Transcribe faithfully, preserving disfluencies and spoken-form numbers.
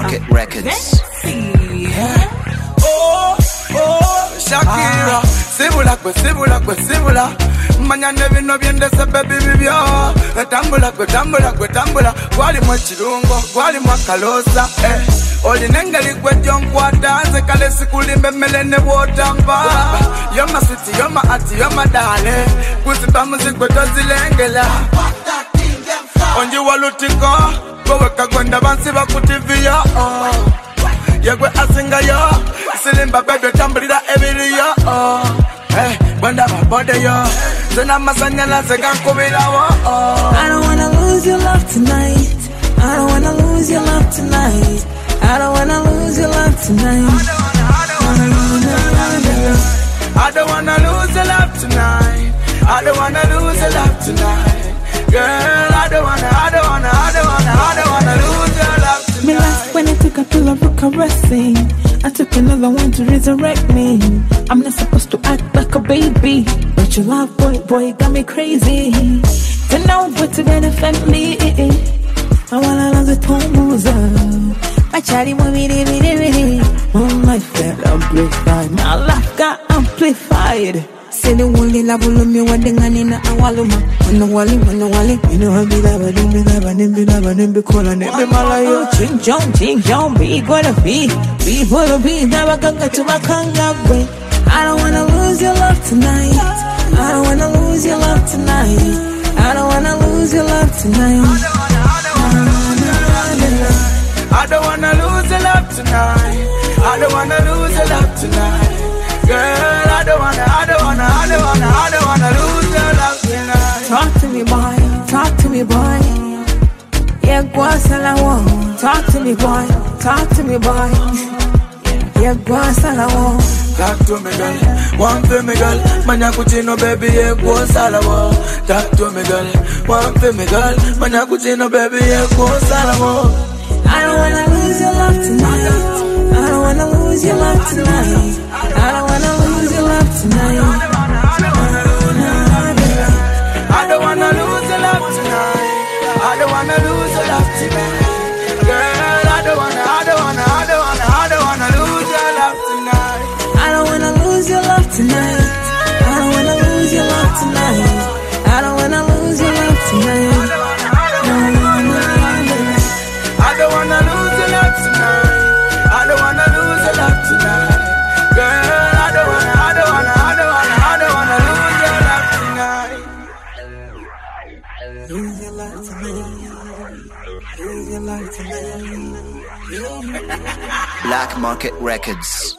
Market Records. Oh, oh, Shakira. Sibula, kwe sibula, kwe sibula. Manya nevi no biende se baby bibyo. Tambula, kwe tambula, kwe tambula. Gwali mwa chirungo, gwali mwa kalosa. Eh, oli nengeli kwe jonkwata. Zekale sikulimbe melene wotamba. You're my sweetie, you're my auntie, you're my darling. Kusiba muzikwe tozilengela. Onji walutiko. Weka gwenda bansi bakutivia. Yegwe asinga yo. Silimba baby tambulira ebiri yo. Hey, gwenda babode yo. Zena masanyala zekankubira wo. I don't wanna lose your love tonight. I don't wanna lose your love tonight. I don't wanna lose your love tonight. I don't wanna lose your love tonight. I don't wanna lose your love tonight. Girl, I don't wanna, I don't wanna, I don't wanna, I don't wanna lose your love tonight. Me last when I took a pill of caressing, I took another one to resurrect me. I'm not supposed to act like a baby, but your love, boy, boy, got me crazy. Don't know what to benefit me. I wanna love the tones up. My chatty want me to be there. My life felt amplified. My life got amplified. Say the only love will me when the gun in a waluma. When the wally, when the wally, you know, I'll be there, but then be there, but then be there, but then be cool and then be malayo. Ching chong, ching chong, be gonna be, be for the be, never gonna to my kanga way. I don't wanna lose your love tonight. I don't wanna lose your love tonight. I don't wanna lose your love tonight. I don't wanna lose your love tonight. I don't wanna lose your love tonight. Girl, I don't wanna, I don't wanna, I don't wanna, I don't wanna lose your love tonight. Talk to me, boy. Talk to me, boy. Yeah, go salawo. Talk to me, boy. Talk to me, boy. Yeah, go salawo. Talk to me, girl. One for me, girl. Manya kuchino, baby. Yeah, go salawo. Talk to me, girl. One for me, girl. Manya kuchino, baby. Yeah, go salawo. I don't wanna lose your love tonight. I don't wanna lose your love tonight. I don't wanna lose your love tonight. I don't wanna lose your love tonight. I don't wanna lose your love tonight. Girl, I don't wanna, I don't wanna, I don't wanna, I don't wanna lose your love tonight. I don't wanna lose your love tonight. I don't wanna lose your love tonight. I don't wanna lose your love tonight. I don't wanna lose your love tonight. I don't wanna lose your love tonight. Girl, I don't wanna, I don't wanna, I don't wanna, I don't wanna lose your love tonight. Lose your love tonight. Lose your love tonight. Black Market Records.